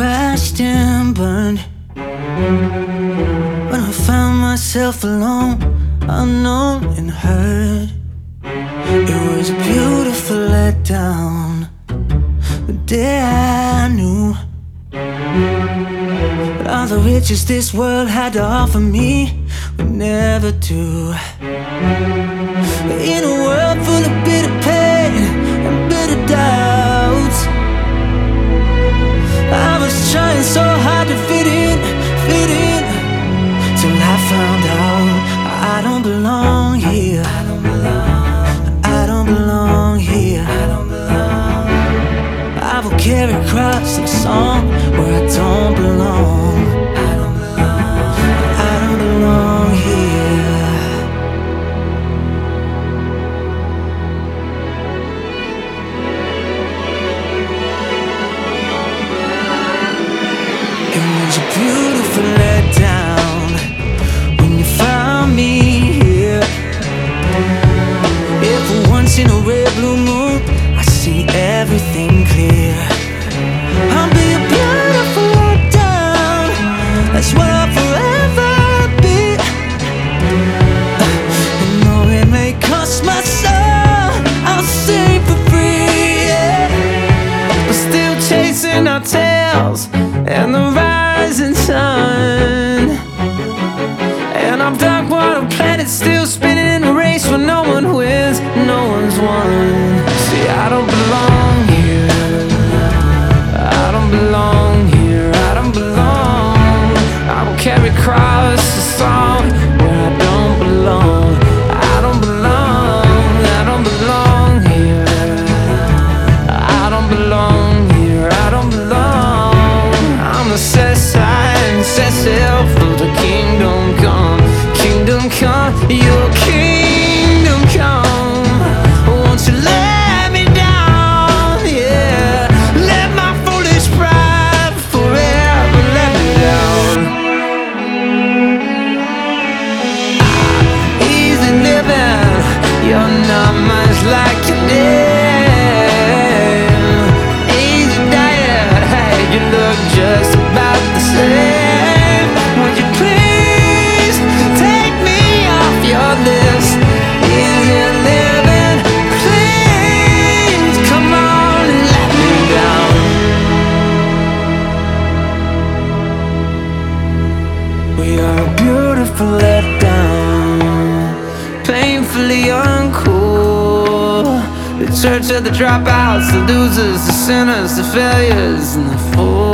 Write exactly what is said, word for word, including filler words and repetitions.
crashed and burned. When I found myself alone, unknown and hurt, it was a beautiful letdown. The day I knew that all the riches this world had to offer me would never do. In a world full of bitter pain and bitter doubts, I was trying so hard to fit in, fit in, till I found out I don't belong here. I don't belong. I don't belong here. I don't belong. I will carry a cross and a song where I don't belong. I don't belong. I don't belong here. It was a beautiful letdown when you found me here. If for once in a red blue moon I see everything clear, I'll be a beautiful letdown. That's what I'll forever be. And though it may cost my soul, I'll sing for free, yeah. But still chasing our tails and the rising sun, and our dark water planet still spinning in a race where no one wins, no one's won. See, I don't belong here. I don't belong here. I don't belong. I will carry across the song where I don't belong. I don't belong. I don't belong here. I don't belong here. I don't belong. I'm the set sign, set sail for the kingdom come. Kingdom come, your kingdom come. Won't you let me down, yeah. Let my foolish pride forever let me down. Ah, easy living, you're not much like your name. Easy diet, hey, you look just about the same. Would you please take me off your list? Easy living, please come on and let me down. We are a beautiful letdown, painfully uncool. The church of the dropouts, the losers, the sinners, the failures, and the fools.